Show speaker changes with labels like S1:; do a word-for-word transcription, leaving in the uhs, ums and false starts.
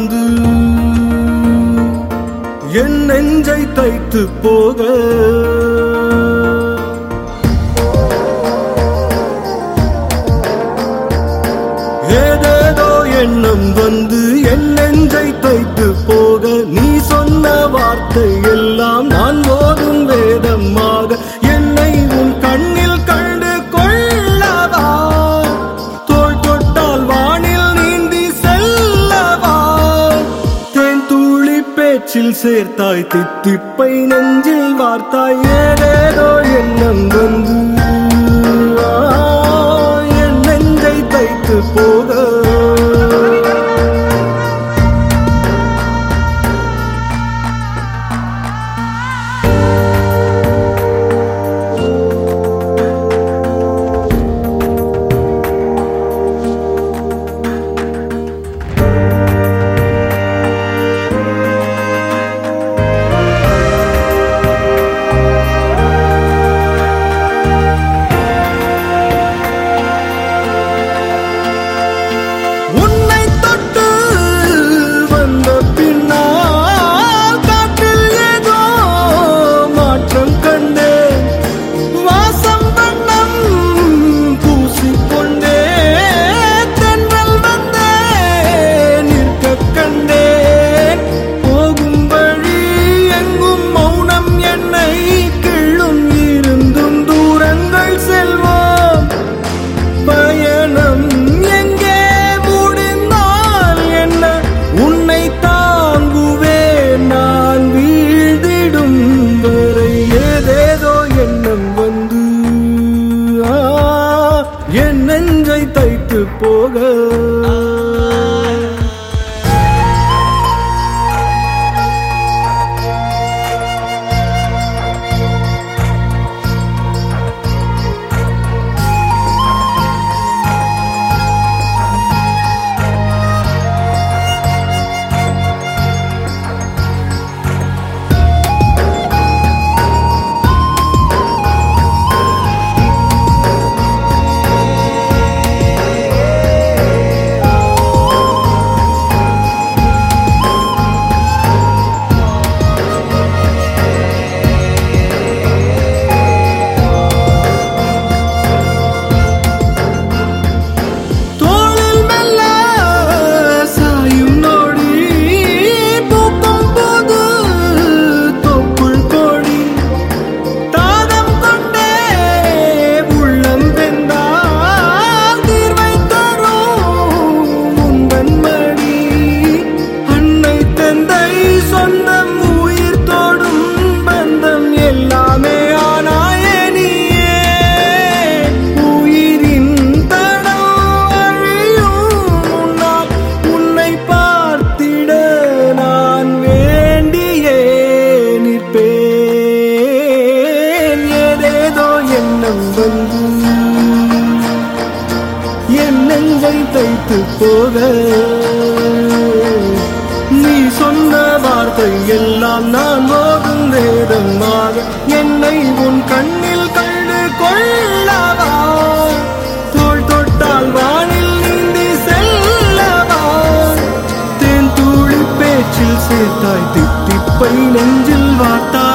S1: வந்து என் நெஞ்சை தைத்து போக ஏதேதோ எண்ணம் வந்து என் நெஞ்சை தைத்து போக நீ சொன்ன வார்த்தை எல்லாம் நான் ஓதும் வேதமாக என்னை உன் கண்ணில் கண்டு கொள்ளவா தோள் தொட்டால் வானில் நீந்தி செல்லவா தேன் தூளி பேச்சில் சேர்த்தாய் தித்திப்பை நெஞ்சில் வார்த்தாய் ஏதேதோ எண்ணம் வந்து என் நெஞ்சை தைத்து போக என் நெஞ்சை தைத்து போக என் நெஞ்சை தைத்து போக நீ சொன்ன வார்த்தை எல்லாம் நான் ஓதும் வேதமாக என்னை உன் கண்ணில் கண்டு கொள்ளவா தோள் தொட்டால் வானில் நீந்தி செல்லவா தேன் தூளி பேச்சில் சேர்த்தாய் தித்திப்பை நெஞ்சில் வார்த்தா